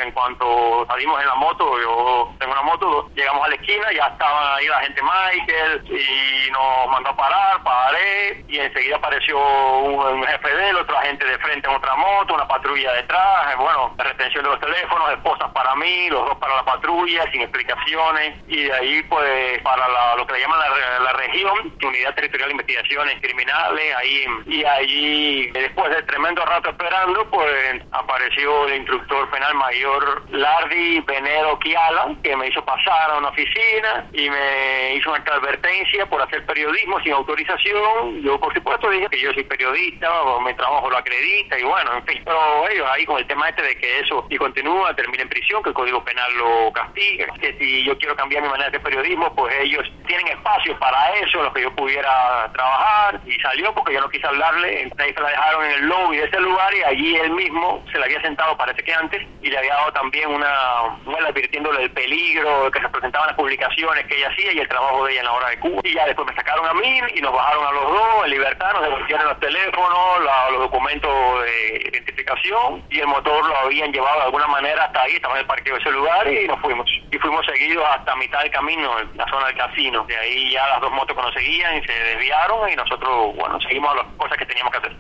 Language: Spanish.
en cuanto salimos en la moto, yo tengo una moto, llegamos a la esquina, ya estaban ahí la gente Michael y nos mandó a parar, paré y enseguida apareció un jefe de él, otro agente de frente en otra moto, una patrulla detrás, bueno, retención de los teléfonos, esposas para mí, los dos para la patrulla, sin explicaciones, y de ahí pues para lo que le llaman la región, Unidad Territorial de Investigaciones Criminales, ahí después de tremendo rato esperando, pues apareció el instructor penal mayor Lardi Venedo Kiala, que me hizo pasar a una oficina y me hizo una advertencia por hacer periodismo sin autorización. Yo por supuesto dije que yo soy periodista, mi trabajo lo acredita y bueno, en fin, pero ellos ahí con el tema de que eso y continúa, termina en prisión, que el Código Penal lo castiga, que si yo quiero cambiar mi manera de hacer periodismo, pues ellos tienen espacio para eso, en los que yo pudiera trabajar, y salió porque yo no quise hablarle, ahí se la dejaron en el lobby de ese lugar y allí él mismo se le había sentado, parece que antes, y le había dado también una advirtiéndole del peligro que se presentaban las publicaciones que ella hacía y el trabajo de ella en la hora de Cuba, y ya después me sacaron a mí y nos bajaron a los dos en libertad, nos devolvieron los teléfonos, los documentos de identificación, y el motor lo habían llevado de alguna manera hasta ahí, estaba en el parqueo de ese lugar y nos fuimos. Y fuimos seguidos hasta mitad del camino, en la zona del casino. De ahí ya las dos motos que nos seguían se desviaron y nosotros, bueno, seguimos las cosas que teníamos que hacer.